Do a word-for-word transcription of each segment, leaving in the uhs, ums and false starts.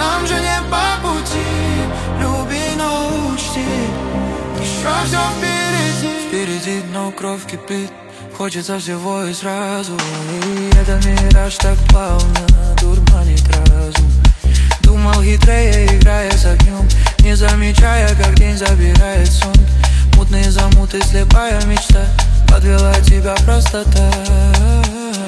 нам же не по пути. Люби, но учти, еще все впереди. Впереди дно, кровь кипит, хочется всего и сразу. И этот мираж так плавно дурманит разум. Думал хитрее, играя с огнем, не замечая, как день забирает сон. Мутные замуты, слепая мечта подвела тебя просто так.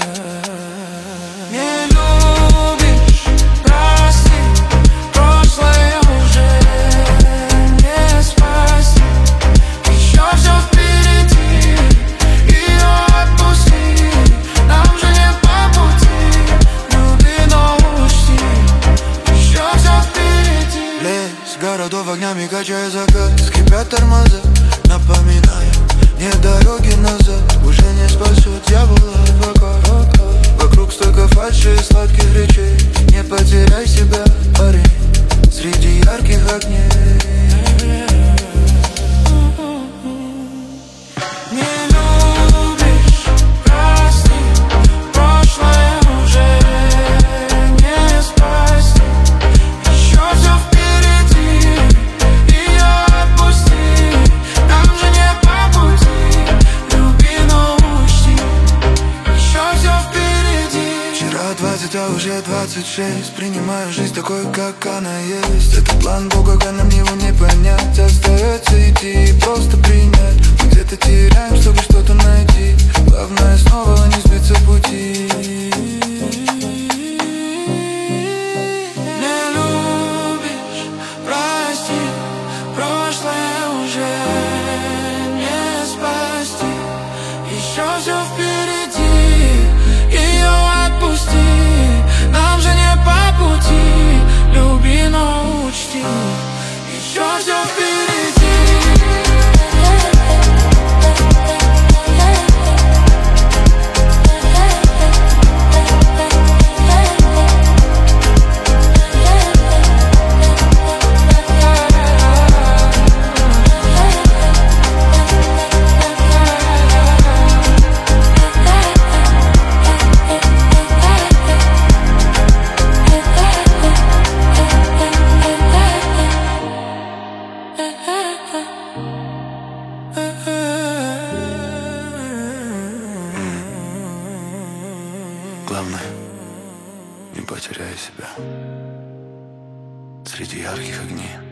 Не любишь, прости, прошлое уже не спасти. Еще все впереди, ее отпусти, нам же не по пути. Люби, но учти, еще все впереди. Лес городов огнями качая закат, скрипят тормоза, напоминая, нет дороги назад, уже не спасет дьявола адвокат. Вокруг столько фальши и сладких речей, не потеряй себя, парень, среди ярких огней. Не любишь, прости, прошлое уже не спасти. Еще все впереди, ее отпусти, нам же не по пути. Люби, но учти, еще все впереди. Вчера двадцать, а уже двадцать шесть. Принимаю жизнь такой, как она есть. Это план Бога, как нам его не понять. Остается идти и просто принять. Мы где-то теряем, чтобы что-то найти. Главное снова не сбиться с пути. Не любишь, прости, прошлое уже не спасти. Еще все впереди, ее отпусти, нам же не по пути. Люби, но учти, еще все впереди. Главное, не потеряй себя среди ярких огней.